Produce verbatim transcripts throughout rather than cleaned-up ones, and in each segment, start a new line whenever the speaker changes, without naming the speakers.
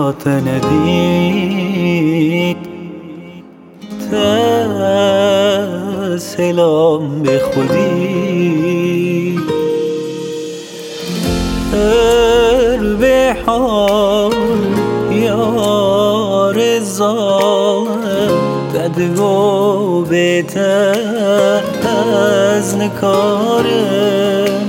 خاطر ندید تا سلام به خودی هر به حال یار ظالم ددگو بهتر از نکارم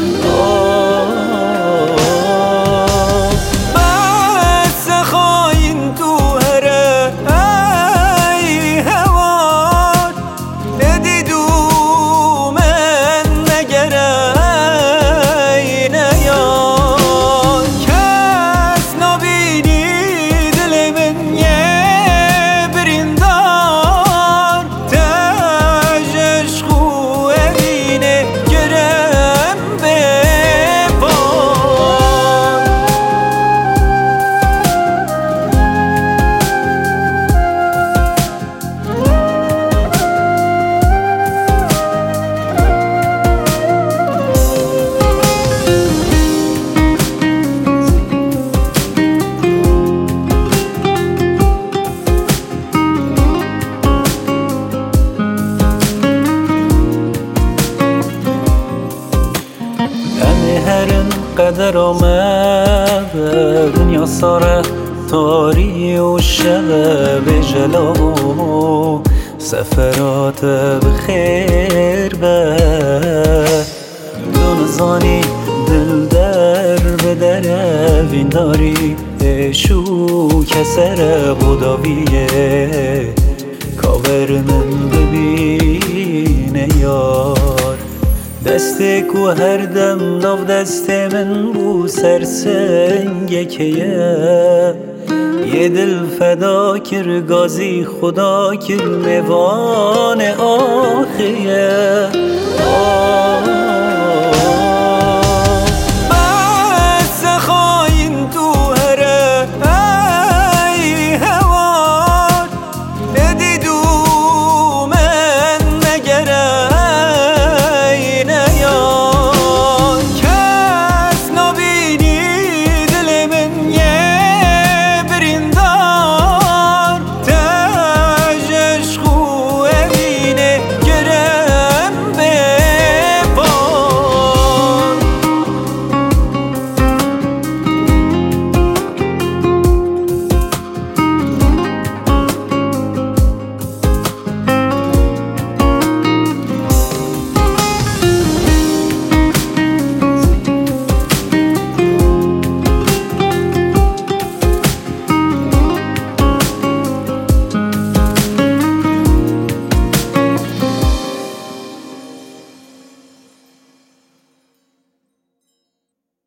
بس خواهین تو هره ای هوار ندیدو من نگره ای نیار کس نبینی دل من یه بریندار تجش خوه بینه گرم به قدر آمد دنیا ساره تاری و شب جلو سفرات بخیر به دونزانی دل در به در وین داری شو کسر بوداویه کاور من ببینه یار دسته کو هر دم ناف دست من بو سرسنگ که یه دل فدا کر گازی خدا کر میوان آخیه